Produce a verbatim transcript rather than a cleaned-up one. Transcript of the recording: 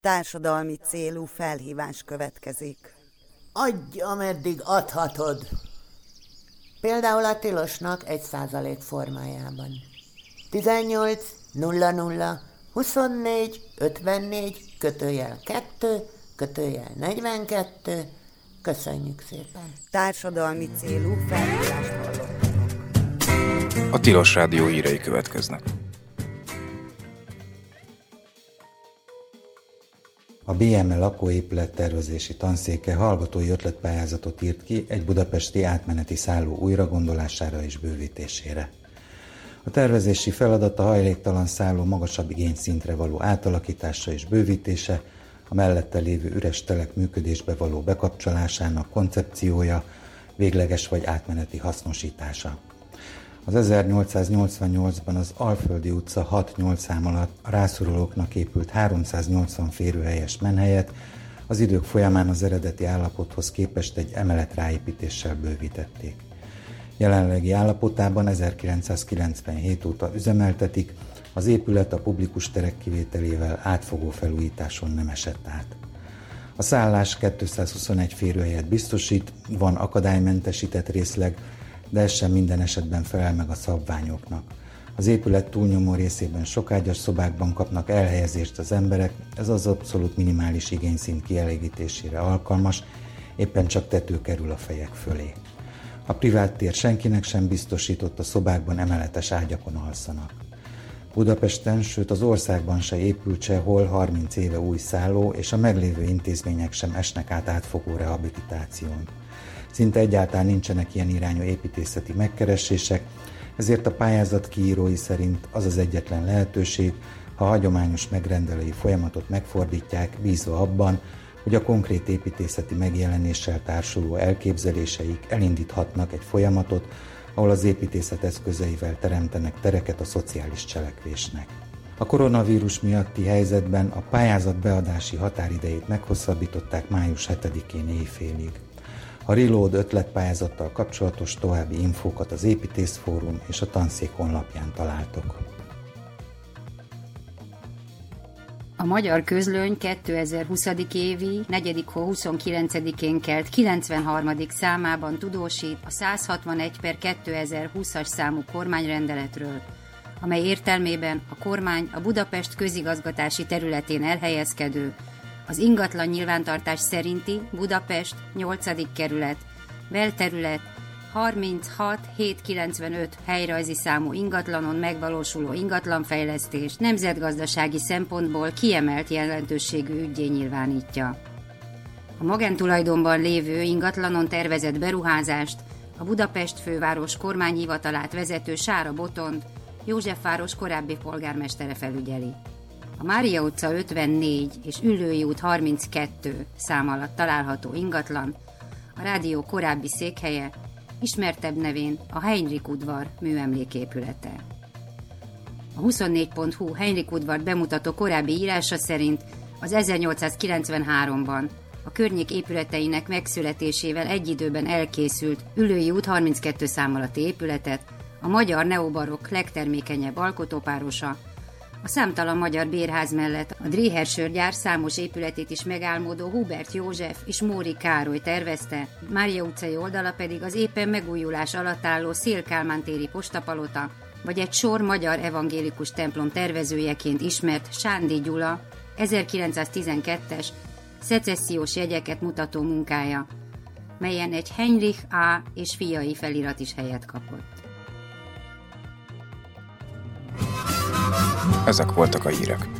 Társadalmi célú felhívás következik. Adj, ameddig adhatod. Például a tilosnak egy százalék formájában. tizennyolc nulla nulla huszonnégy ötvennégy kötőjel kettő kötőjel negyvenkettő. Köszönjük szépen. Társadalmi célú felhívást hallottak. A Tilos Rádió hírei következnek. A bé em e lakóépület tervezési tanszéke hallgatói ötletpályázatot írt ki egy budapesti átmeneti szálló újragondolására és bővítésére. A tervezési feladat a hajléktalan szálló magasabb igényszintre való átalakítása és bővítése, a mellette lévő üres telek működésbe való bekapcsolásának koncepciója, végleges vagy átmeneti hasznosítása. Az ezernyolcszáznyolcvannyolcban az Alföldi utca hat-nyolc szám alatt a rászorulóknak épült háromszáznyolcvan férőhelyes menhelyet az idők folyamán az eredeti állapothoz képest egy emelet ráépítéssel bővítették. Jelenlegi állapotában ezerkilencszázkilencvenhét óta üzemeltetik, az épület a publikus terek kivételével átfogó felújításon nem esett át. A szállás kétszázhuszonegy férőhelyet biztosít, van akadálymentesített részleg, de ez sem minden esetben felel meg a szabványoknak. Az épület túlnyomó részében sokágyas szobákban kapnak elhelyezést az emberek, ez az abszolút minimális igényszint kielégítésére alkalmas, éppen csak tető kerül a fejek fölé. A privát tér senkinek sem biztosított, a szobákban emeletes ágyakon alszanak. Budapesten, sőt az országban se épült sehol harminc éve új szálló, és a meglévő intézmények sem esnek át átfogó rehabilitáción. Szinte egyáltalán nincsenek ilyen irányú építészeti megkeresések, ezért a pályázat kiírói szerint az az egyetlen lehetőség, ha a hagyományos megrendelői folyamatot megfordítják, bízva abban, hogy a konkrét építészeti megjelenéssel társuló elképzeléseik elindíthatnak egy folyamatot, ahol az építészet eszközeivel teremtenek tereket a szociális cselekvésnek. A koronavírus miatti helyzetben a pályázat beadási határidejét meghosszabbították május hetedikén éjfélig. A Reload ötletpályázattal kapcsolatos további infókat az Építészfórum és a tanszék honlapján találtok. A Magyar Közlöny kétezer-húsz. évi negyedik hó huszonkilencedikén kelt kilencvenharmadik számában tudósít a száz hatvanegy per kétezer-húszas számú kormányrendeletről, amely értelmében a kormány a Budapest közigazgatási területén elhelyezkedő, az ingatlan nyilvántartás szerinti Budapest nyolcadik kerület, belterület harminchat hétszázkilencvenöt helyrajzi számú ingatlanon megvalósuló ingatlanfejlesztés nemzetgazdasági szempontból kiemelt jelentőségű üggyé nyilvánítja. A magántulajdonban lévő ingatlanon tervezett beruházást a Budapest főváros kormányhivatalát vezető Sára Botond, Józsefváros korábbi polgármestere felügyeli. A Mária utca ötvennégy és Üllői út harminckettő szám alatt található ingatlan a rádió korábbi székhelye, ismertebb nevén a Heinrich udvar műemléképülete. A huszonnégy pont hu Heinrich udvart bemutató korábbi írása szerint az ezernyolcszázkilencvenháromban a környék épületeinek megszületésével egy időben elkészült Üllői út harminckettő szám alatti épületet a magyar neobarokk legtermékenyebb alkotópárosa, a számtalan magyar bérház mellett a Dréher sörgyár számos épületét is megálmodó Hubert József és Móri Károly tervezte, Mária utcai oldala pedig az éppen megújulás alatt álló Széll Kálmán téri postapalota, vagy egy sor magyar evangélikus templom tervezőjeként ismert Sándi Gyula ezerkilencszáztizenkettes szecessziós jegyeket mutató munkája, melyen egy Heinrich A. és fiai felirat is helyet kapott. Ezek voltak a hírek.